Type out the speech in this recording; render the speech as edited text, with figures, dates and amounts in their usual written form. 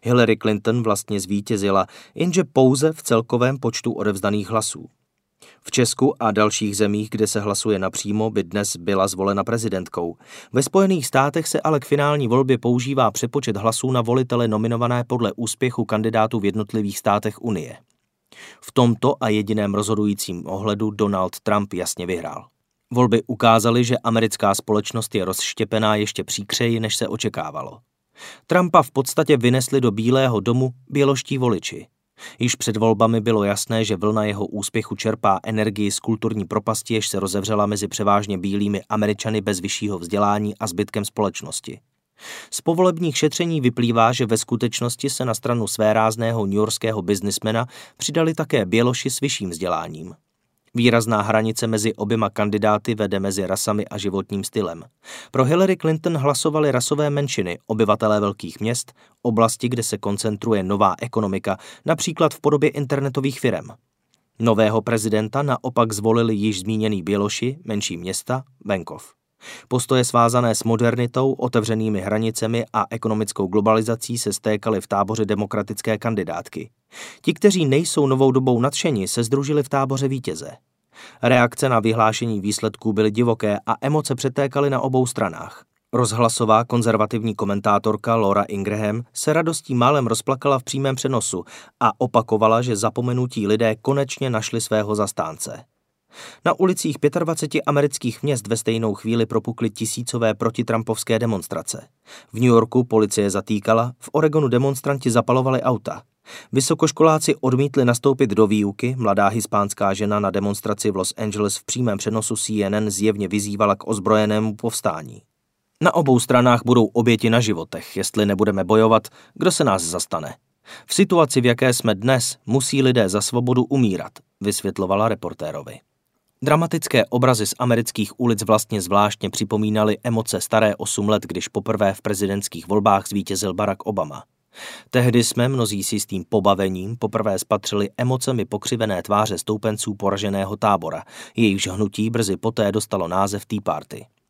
Hillary Clinton vlastně zvítězila, jenže pouze v celkovém počtu odevzdaných hlasů. V Česku a dalších zemích, kde se hlasuje napřímo, by dnes byla zvolena prezidentkou. Ve Spojených státech se ale k finální volbě používá přepočet hlasů na volitele nominované podle úspěchu kandidátů v jednotlivých státech Unie. V tomto a jediném rozhodujícím ohledu Donald Trump jasně vyhrál. Volby ukázaly, že americká společnost je rozštěpená ještě příkřeji, než se očekávalo. Trumpa v podstatě vynesli do Bílého domu běložští voliči. Již před volbami bylo jasné, že vlna jeho úspěchu čerpá energii z kulturní propasti, jež se rozevřela mezi převážně bílými Američany bez vyššího vzdělání a zbytkem společnosti. Z povolebních šetření vyplývá, že ve skutečnosti se na stranu svérázného newyorského biznismena přidali také běloši s vyšším vzděláním. Výrazná hranice mezi oběma kandidáty vede mezi rasami a životním stylem. Pro Hillary Clinton hlasovali rasové menšiny, obyvatelé velkých měst, oblasti, kde se koncentruje nová ekonomika, například v podobě internetových firem. Nového prezidenta naopak zvolili již zmíněný běloši, menší města, venkov. Postoje svázané s modernitou, otevřenými hranicemi a ekonomickou globalizací se stékaly v táboře demokratické kandidátky. Ti, kteří nejsou novou dobou nadšeni, se sdružili v táboře vítěze. Reakce na vyhlášení výsledků byly divoké a emoce přetékaly na obou stranách. Rozhlasová konzervativní komentátorka Laura Ingraham se radostí málem rozplakala v přímém přenosu a opakovala, že zapomenutí lidé konečně našli svého zastánce. Na ulicích 25 amerických měst ve stejnou chvíli propukly tisícové protitrampovské demonstrace. V New Yorku policie zatýkala, v Oregonu demonstranti zapalovali auta. Vysokoškoláci odmítli nastoupit do výuky, mladá hispánská žena na demonstraci v Los Angeles v přímém přenosu CNN zjevně vyzývala k ozbrojenému povstání. Na obou stranách budou oběti na životech, jestli nebudeme bojovat, kdo se nás zastane. V situaci, v jaké jsme dnes, musí lidé za svobodu umírat, vysvětlovala reportérovi. Dramatické obrazy z amerických ulic vlastně zvláštně připomínaly emoce staré 8 let, když poprvé v prezidentských volbách zvítězil Barack Obama. Tehdy jsme mnozí si s tím pobavením poprvé spatřili emocemi pokřivené tváře stoupenců poraženého tábora, jejichž hnutí brzy poté dostalo název Tea Party.